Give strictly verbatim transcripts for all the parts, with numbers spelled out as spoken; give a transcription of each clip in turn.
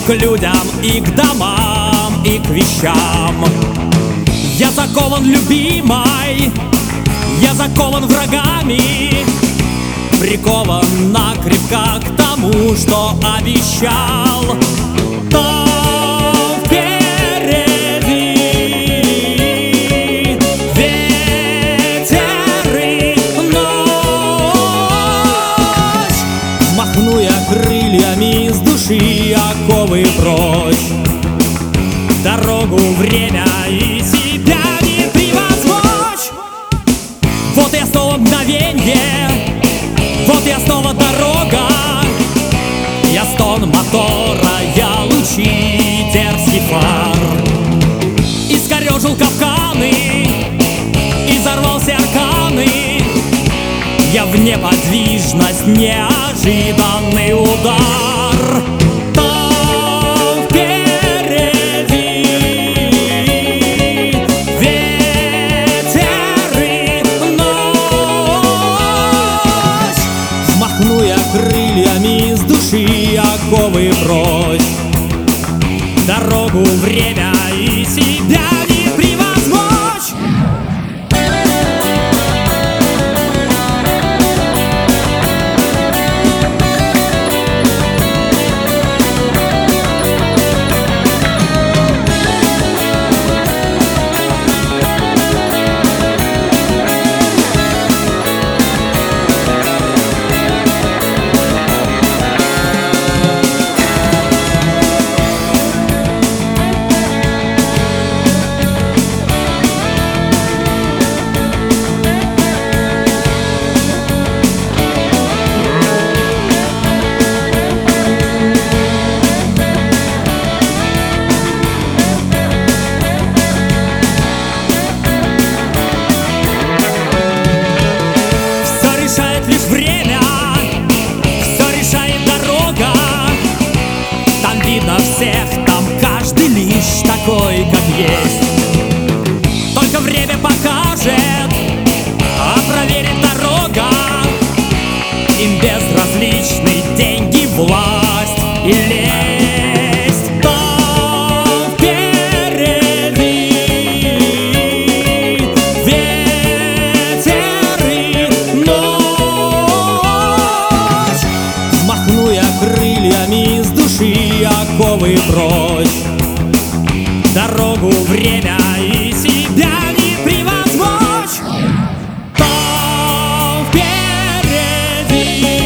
к людям и к домам, и к вещам. Я закован любимой, я закован врагами, прикован накрепко к тому, что обещал. Там впереди ветер и ночь. Махну я крыльями с души оковы прочь. Дорогу, время и себя не превозмочь. Вот я снова мгновенье, вот я снова дорога. Я стон мотора, я лучи, дерзкий фар. Искорежил капканы, изорвался арканы. Я в неподвижность, неожиданный удар. Там впереди ветер и ночь. Взмахну я крыльями с души оковы прочь. Дорогу, время и себя не превозмочь. Лишь время, все решает дорога. Там видно всех, там каждый лишь такой, как есть. Только время покажет, а проверит дорога. Им безразличны деньги, власть и лесть. Там впереди ветер и ночь. Взмахну я крыльями с души оковы прочь. Дорогу, время и себя не превозмочь. Там впереди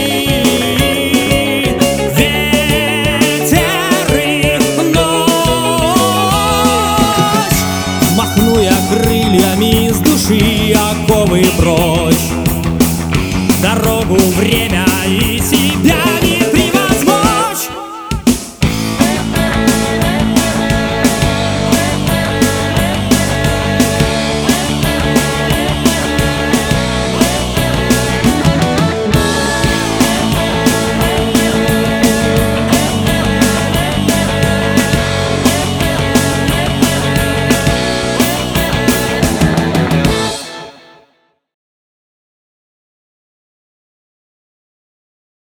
ветер и ночь. Взмахну я крыльями с души оковы прочь. Дорогу, время и себя